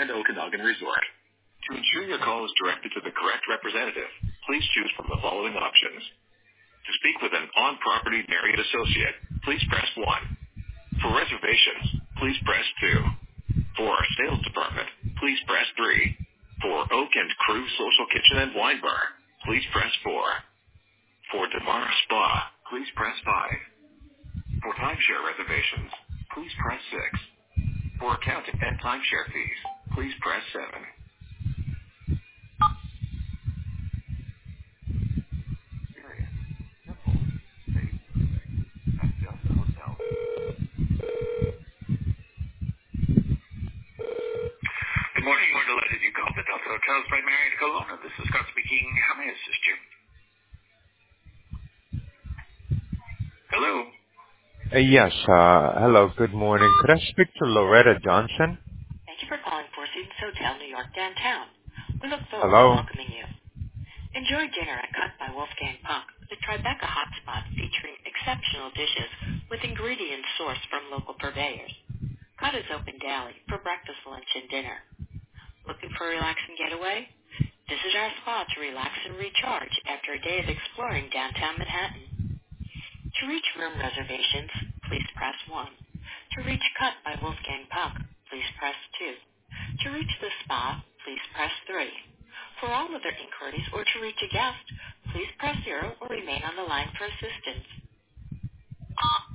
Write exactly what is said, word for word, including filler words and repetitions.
Grand Okanagan Resort. To ensure your call is directed to the correct representative, please choose from the following options. To speak with an on-property Marriott associate, please press one. For reservations, please press two. For our sales department, please press three. For Oak and Crew Social Kitchen and Wine Bar, please press four. For DeMar Spa, please press five. For timeshare reservations, please press six. For accounting and timeshare fees, please press seven. Good morning. We're delighted you called the Delta Hotels by Marriott Kelowna. This is Scott speaking. How may I assist you? Hello. Uh, yes, uh, hello, good morning. Could I speak to Loretta Johnson? Thank you for calling Four Seasons Hotel, New York, downtown. We look forward Hello? to welcoming you. Enjoy dinner at Cut by Wolfgang Puck, the Tribeca hotspot featuring exceptional dishes with ingredients sourced from local purveyors. Cut is open daily for breakfast, lunch, and dinner. Looking for a relaxing getaway? Visit our spa to relax and recharge after a day of exploring downtown Manhattan. To reach room reservations, please press one. To reach Cut by Wolfgang Puck, please press two. To reach the spa, please press three. For all other inquiries or to reach a guest, please press zero or remain on the line for assistance.